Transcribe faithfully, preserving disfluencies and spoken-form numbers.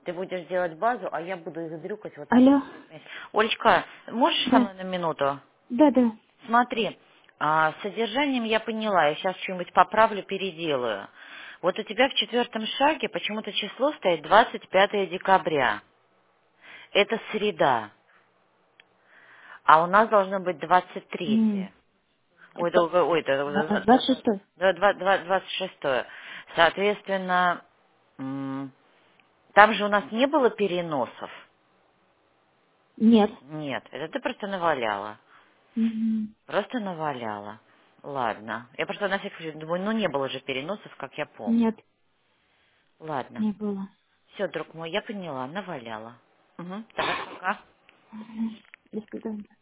Ты будешь делать базу, а я буду их дрюкать вот так. Алло. Олечка, можешь со Да. мной на минуту? Да, да. Смотри, а, с содержанием я поняла, я сейчас что-нибудь поправлю, переделаю. Вот у тебя в четвертом шаге почему-то число стоит двадцать пятое декабря. Это среда, а у нас должно быть двадцать М, третье. Ой, это, ой, два- это двадцать шестое. да, два- два- двадцать шестое. Соответственно, м, там же у нас не было переносов. Нет. Нет, это ты просто наваляла. Мгм. Просто наваляла. Ладно. Я просто на всякий случай думаю, ну не было же переносов, как я помню. Нет, Ладно. не было. Все, друг мой, я поняла, наваляла. Угу. Давай пока. Мгм. До свидания.